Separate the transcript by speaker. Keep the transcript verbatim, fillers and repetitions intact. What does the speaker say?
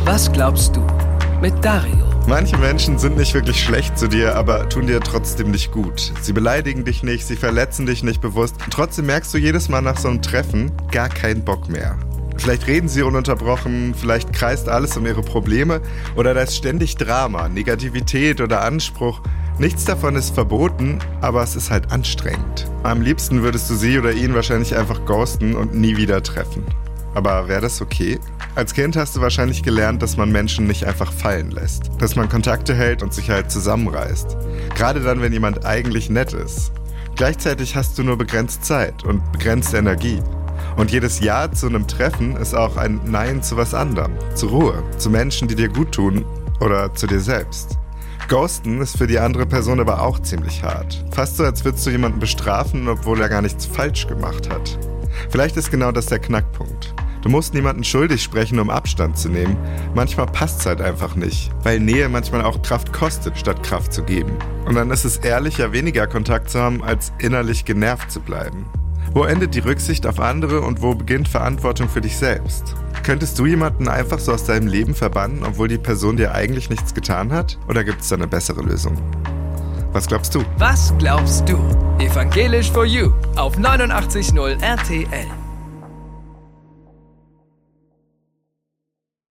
Speaker 1: Was glaubst du? Mit Dario.
Speaker 2: Manche Menschen sind nicht wirklich schlecht zu dir, aber tun dir trotzdem nicht gut. Sie beleidigen dich nicht, sie verletzen dich nicht bewusst. Trotzdem merkst du jedes Mal nach so einem Treffen gar keinen Bock mehr. Vielleicht reden sie ununterbrochen, vielleicht kreist alles um ihre Probleme oder da ist ständig Drama, Negativität oder Anspruch. Nichts davon ist verboten, aber es ist halt anstrengend. Am liebsten würdest du sie oder ihn wahrscheinlich einfach ghosten und nie wieder treffen. Aber wäre das okay? Als Kind hast du wahrscheinlich gelernt, dass man Menschen nicht einfach fallen lässt. Dass man Kontakte hält und sich halt zusammenreißt. Gerade dann, wenn jemand eigentlich nett ist. Gleichzeitig hast du nur begrenzt Zeit und begrenzte Energie. Und jedes Ja zu einem Treffen ist auch ein Nein zu was anderem. Zur Ruhe, zu Menschen, die dir gut tun oder zu dir selbst. Ghosten ist für die andere Person aber auch ziemlich hart. Fast so, als würdest du jemanden bestrafen, obwohl er gar nichts falsch gemacht hat. Vielleicht ist genau das der Knackpunkt. Du musst niemanden schuldig sprechen, um Abstand zu nehmen. Manchmal passt es halt einfach nicht, weil Nähe manchmal auch Kraft kostet, statt Kraft zu geben. Und dann ist es ehrlicher, weniger Kontakt zu haben, als innerlich genervt zu bleiben. Wo endet die Rücksicht auf andere und wo beginnt Verantwortung für dich selbst? Könntest du jemanden einfach so aus deinem Leben verbannen, obwohl die Person dir eigentlich nichts getan hat? Oder gibt es da eine bessere Lösung? Was glaubst du?
Speaker 1: Was glaubst du? Evangelisch for You auf neunundachtzig Komma null R T L.